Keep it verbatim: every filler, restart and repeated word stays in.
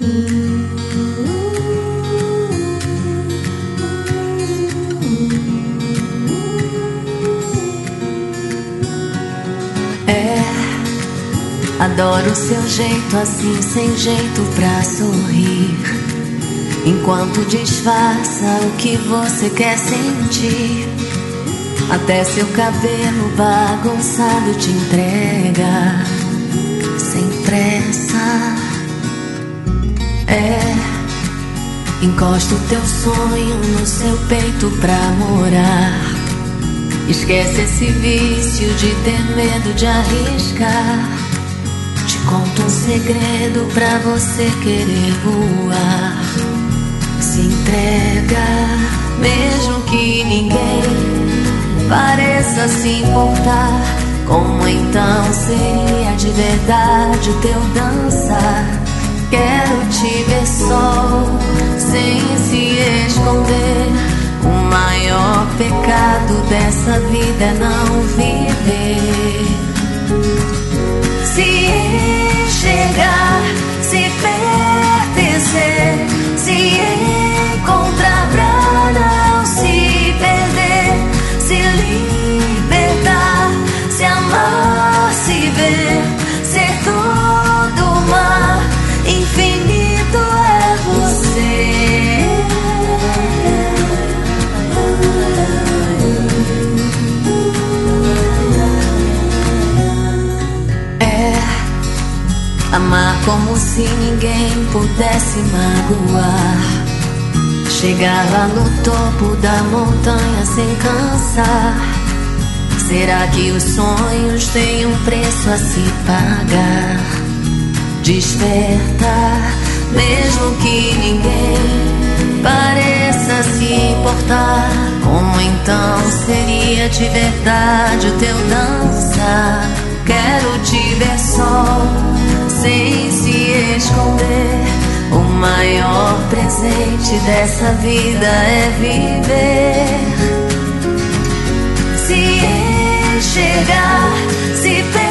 Adoro seu jeito assim, sem jeito pra sorrir, enquanto disfarça o que você quer sentir. Até seu cabelo bagunçado te entrega sem pressa. É, encosta o teu sonho no seu peito pra morar. Esquece esse vício de ter medo de arriscar. Te conto um segredo pra você querer voar. Se entrega, mesmo que ninguém pareça se importar. Como então seria de verdade o teu dançar? Quero te ver só, sem se esconder. O maior pecado dessa vida é não viver. Se enxergar, se pertencer, se encontrar pra não se perder, se libertar, se amar, se ver, ser todo mar, infinito é você. Amar como se ninguém pudesse magoar. Chegar lá no topo da montanha sem cansar. Será que os sonhos têm um preço a se pagar? Despertar, mesmo que ninguém pareça se importar. Como então seria de verdade o teu dançar? Quero te ver só, sem se esconder. O maior presente dessa vida é viver. Se enxergar, se